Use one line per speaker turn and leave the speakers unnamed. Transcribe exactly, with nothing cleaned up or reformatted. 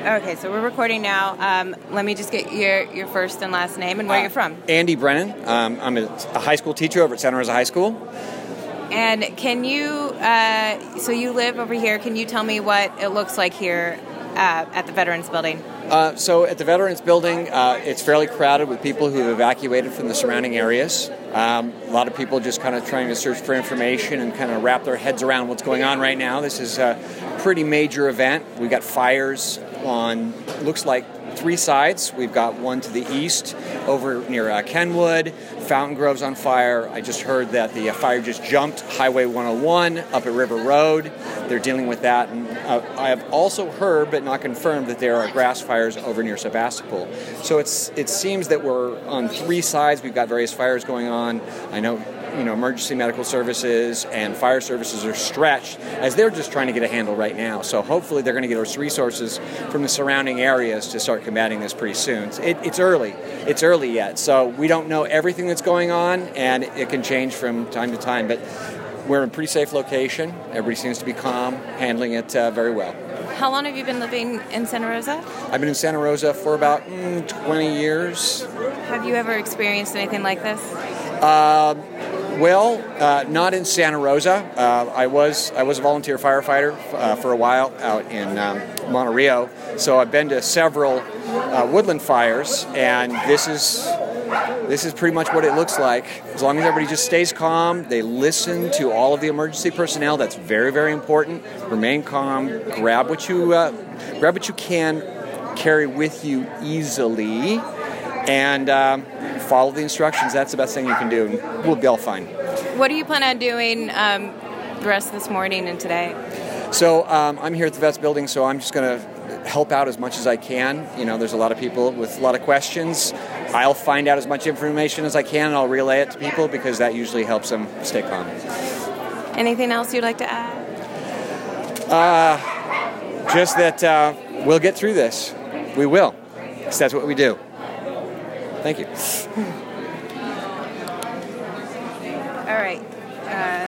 Okay, so we're recording now. Um, let me just get your, your first and last name and where
uh,
you're from.
Andy Brennan. Um, I'm a, a high school teacher over at Santa Rosa High School.
And can you, uh, so you live over here, can you tell me what it looks like here uh, at the Veterans Building?
Uh, so at the Veterans Building, uh, it's fairly crowded with people who have evacuated from the surrounding areas. Um, a lot of people just kind of trying to search for information and kind of wrap their heads around what's going on right now. This is a pretty major event. We got fires on, looks like, three sides. We've got one to the east over near uh, Kenwood. Fountain Grove's on fire. I just heard that the uh, fire just jumped Highway one oh one up at River Road. They're dealing with that. And uh, I have also heard, but not confirmed, that there are grass fires over near Sebastopol. So it's it seems that we're on three sides. We've got various fires going on. I know you know, emergency medical services and fire services are stretched as they're just trying to get a handle right now. So hopefully they're going to get us resources from the surrounding areas to start combating this pretty soon. It, it's early. It's early yet. So we don't know everything that's going on, and it can change from time to time. But we're in a pretty safe location. Everybody seems to be calm, handling it uh, very well.
How long have you been living in Santa Rosa?
I've been in Santa Rosa for about mm, twenty years.
Have you ever experienced anything like this?
Uh, well, uh, not in Santa Rosa. Uh, I was I was a volunteer firefighter uh, for a while out in um, Monterey, so I've been to several uh, woodland fires, and this is this is pretty much what it looks like. As long as everybody just stays calm, they listen to all of the emergency personnel. That's very, very important. Remain calm. Grab what you uh, grab what you can, carry with you easily, and um, follow the instructions. That's the best thing you can do, and we'll be all fine.
What do you plan on doing um, the rest of this morning and today?
So um, I'm here at the Vets Building, so I'm just going to help out as much as I can. You know, there's a lot of people with a lot of questions. I'll find out as much information as I can, and I'll relay it to people because that usually helps them stay calm.
Anything else you'd like to add?
Uh, just that uh, we'll get through this. We will. Because that's what we do. Thank you.
All right. Uh,